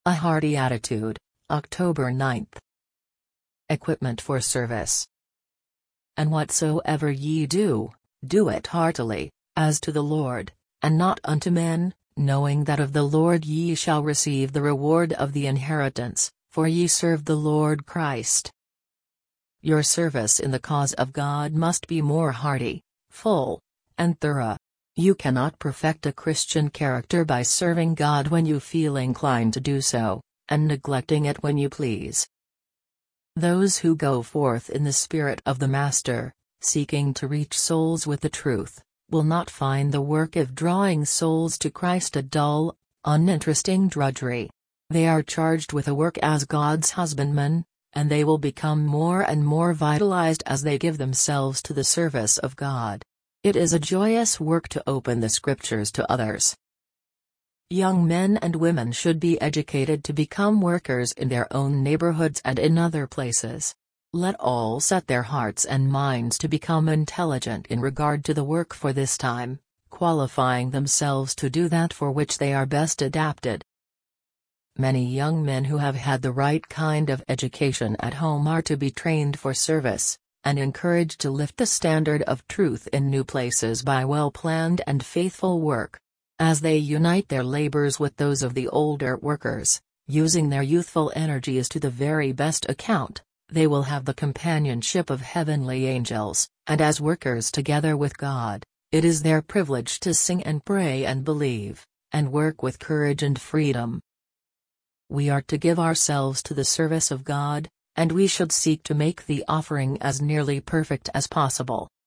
A hearty attitude, October 9th. Equipment for service. And whatsoever ye do, do it heartily, as to the Lord, and not unto men, knowing that of the Lord ye shall receive the reward of the inheritance, for ye serve the Lord Christ. Your service in the cause of God must be more hearty, full, and thorough. You cannot perfect a Christian character by serving God when you feel inclined to do so, and neglecting it when you please. Those who go forth in the Spirit of the Master, seeking to reach souls with the truth, will not find the work of drawing souls to Christ a dull, uninteresting drudgery. They are charged with a work as God's husbandmen, and they will become more and more vitalized as they give themselves to the service of God. It is a joyous work to open the Scriptures to others. Young men and women should be educated to become workers in their own neighborhoods and in other places. Let all set their hearts and minds to become intelligent in regard to the work for this time, qualifying themselves to do that for which they are best adapted. Many young men who have had the right kind of education at home are to be trained for service, and encouraged to lift the standard of truth in new places by well-planned and faithful work. As they unite their labors with those of the older workers, using their youthful energies to the very best account, they will have the companionship of heavenly angels, and as workers together with God, it is their privilege to sing and pray and believe, and work with courage and freedom. We are to give ourselves to the service of God, and we should seek to make the offering as nearly perfect as possible.